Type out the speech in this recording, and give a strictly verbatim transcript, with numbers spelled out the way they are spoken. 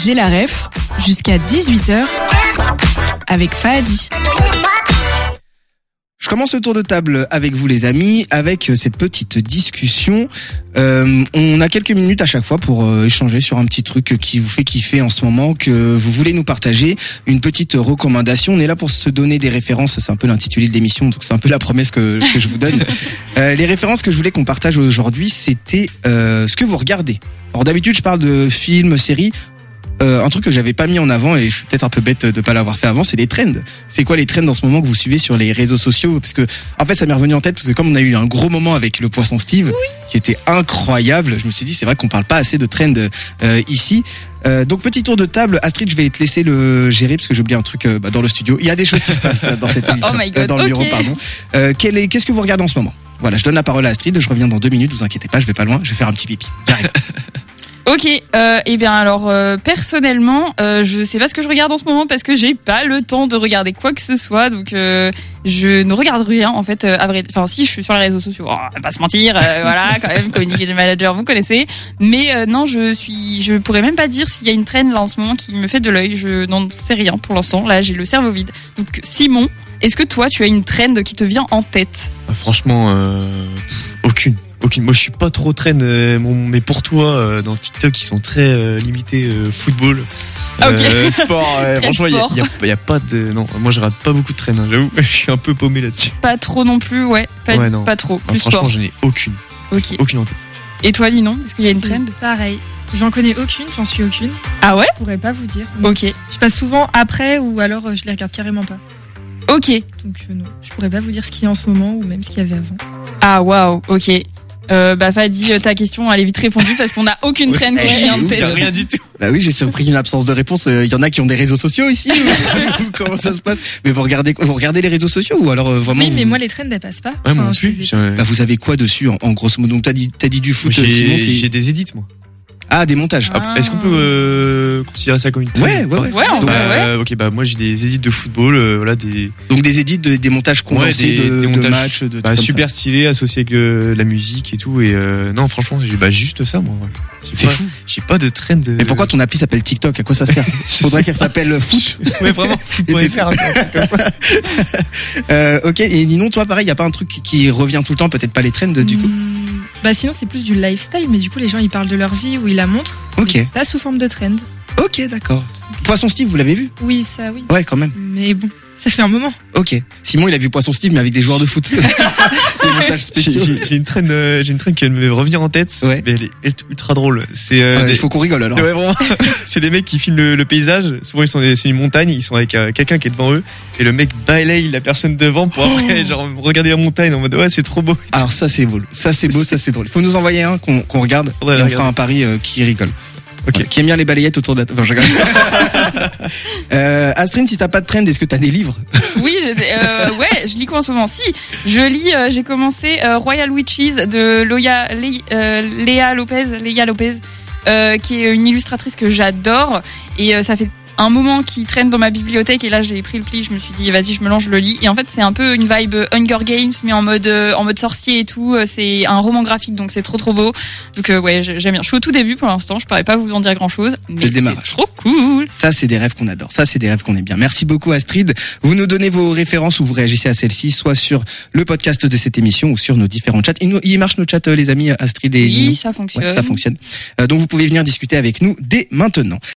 J'ai la ref jusqu'à dix-huit heures avec Fahadi. Je commence le tour de table avec vous les amis, avec cette petite discussion. Euh, on a quelques minutes à chaque fois pour euh, échanger sur un petit truc qui vous fait kiffer en ce moment, que vous voulez nous partager, une petite recommandation. On est là pour se donner des références, c'est un peu l'intitulé de l'émission, donc c'est un peu la promesse que, que je vous donne. Euh, les références que je voulais qu'on partage aujourd'hui, c'était euh, ce que vous regardez. Alors d'habitude, je parle de films, séries. Euh, un truc que j'avais pas mis en avant et je suis peut-être un peu bête de pas l'avoir fait avant, c'est les trends. C'est quoi les trends en ce moment que vous suivez sur les réseaux sociaux? Parce que en fait ça m'est revenu en tête parce que comme on a eu un gros moment avec le poisson Steve, oui, qui était incroyable, je me suis dit c'est vrai qu'on parle pas assez de trends euh, ici. Euh, donc petit tour de table, Astrid, je vais te laisser le gérer parce que j'ai oublié un truc euh, bah, dans le studio. Il y a des choses qui se passent dans cette émission, oh my God, euh, dans le okay. bureau, pardon. Euh, quel est, qu'est-ce que vous regardez en ce moment? Voilà, je donne la parole à Astrid. Je reviens dans deux minutes. Vous inquiétez pas, je vais pas loin. Je vais faire un petit pipi. J'arrive. Ok, euh, et bien alors euh, personnellement, euh, je sais pas ce que je regarde en ce moment parce que j'ai pas le temps de regarder quoi que ce soit, donc euh, je ne regarde rien en fait. Euh, à vrai, enfin si je suis sur les réseaux sociaux, oh, on va pas se mentir, euh, voilà quand même communication manager, vous connaissez. Mais euh, non, je suis, je pourrais même pas dire s'il y a une trend là en ce moment qui me fait de l'œil. Je n'en sais rien pour l'instant. Là, j'ai le cerveau vide. Donc Simon, est-ce que toi tu as une trend qui te vient en tête? Ah, franchement, euh, pff, aucune. Aucune. Moi, je suis pas trop traîne, euh, mais pour toi, euh, dans TikTok, ils sont très euh, limités euh, football, euh, okay. sport. Euh, franchement, il y, y, y a pas de. Non, moi, je rate pas beaucoup de traîne. Hein, j'avoue, je suis un peu paumé là-dessus. Pas trop non plus, ouais. Pas, ouais, non. pas trop. Plus ah, franchement, sport. je n'ai aucune. Ok. Aucune en tête. Et toi, Linon, est-ce qu'il y a une trend? Pareil. J'en connais aucune, j'en suis aucune. Ah ouais? Je pourrais pas vous dire. Ok. Je passe souvent après ou alors je les regarde carrément pas. Ok. Donc euh, non, je pourrais pas vous dire ce qu'il y a en ce moment ou même ce qu'il y avait avant. Ah waouh, ok. Euh, bah Fahadi, ta question elle est vite répondue parce qu'on n'a aucune ouais, trend qui vient de tête. Rien du tout. Bah oui, j'ai surpris une absence de réponse. Il y en a qui ont des réseaux sociaux ici. Comment ça se passe? Mais vous regardez, vous regardez les réseaux sociaux ou alors euh, vraiment? Oui, vous... mais moi les trends elles passent pas. Ouais, enfin, moi non plus. Bah vous avez quoi dessus en, en grosso modo? Donc t'as dit, t'as dit du foot. J'ai, Simon, c'est... j'ai des edits moi. Ah, des montages. Ah. Est-ce qu'on peut euh, considérer ça comme une trend? Ouais, ouais, ouais. Ouais, en Donc, vrai, euh, ouais. ok, bah moi j'ai des edits de football, euh, voilà des. Donc des edits, de, des montages condensés ouais, des, de, des de montages, matchs, de bah, super stylés, associés avec euh, la musique et tout. Et euh, non, franchement, j'ai bah juste ça moi. J'ai C'est pas, fou. J'ai pas de trend. De... Mais pourquoi ton appli s'appelle TikTok? À quoi ça sert? Faudrait qu'elle s'appelle foot. Ouais, vraiment. Et c'est faire un truc comme ça. euh, ok. Et Ninon, toi, pareil, y a pas un truc qui, qui revient tout le temps, peut-être pas les trends du coup. Mmh, bah sinon c'est plus du lifestyle, mais du coup les gens ils parlent de leur vie ou ils la montrent. Ok. Pas sous forme de trend. Ok, d'accord. Poisson Steve, vous l'avez vu? Oui, ça oui. Ouais, quand même. Mais bon, ça fait un moment. Ok. Simon, il a vu Poisson Steve, mais avec des joueurs de foot. Des montages spéciaux. J'ai, j'ai, j'ai une traîne, euh, j'ai une traîne qui me revient en tête. Ouais. Mais elle est ultra drôle. C'est. Euh, Ah, des... Il faut qu'on rigole alors. Ouais, vraiment. C'est des mecs qui filment le, le paysage. Souvent ils sont, c'est une montagne. Ils sont avec euh, quelqu'un qui est devant eux. Et le mec balaye la personne devant pour après, oh. genre regarder la montagne en mode ouais c'est trop beau. Alors ça c'est beau, ça c'est beau, ça c'est drôle. Il faut nous envoyer un qu'on, qu'on regarde Ouais, et on regarde. fera un pari euh, qui rigole. Ok. Ouais, qui aime bien les balayettes autour de la table. Enfin, je regarde. euh, Astrid, si t'as pas de trend, est-ce que t'as des livres? Oui, j'ai, euh, ouais, je lis quoi en ce moment? Si, je lis, euh, j'ai commencé euh, Royal Witches de Loya, Lé, euh, Léa Lopez, Léa Lopez, euh, qui est une illustratrice que j'adore et euh, ça fait un moment qui traîne dans ma bibliothèque et là j'ai pris le pli, je me suis dit vas-y je me lance, je le lis et en fait c'est un peu une vibe Hunger Games mais en mode euh, en mode sorcier et tout, c'est un roman graphique donc c'est trop trop beau, donc euh, ouais j'aime bien. Je suis au tout début pour l'instant, je pourrais pas vous en dire grand chose mais c'est, c'est trop cool. Ça c'est des rêves qu'on adore, ça c'est des rêves qu'on aime bien. Merci beaucoup Astrid, vous nous donnez vos références ou vous réagissez à celles-ci soit sur le podcast de cette émission ou sur nos différents chats. Il, nous, il marche nos chats les amis Astrid et oui Ninon. ça fonctionne, ouais, ça fonctionne. Euh, donc vous pouvez venir discuter avec nous dès maintenant.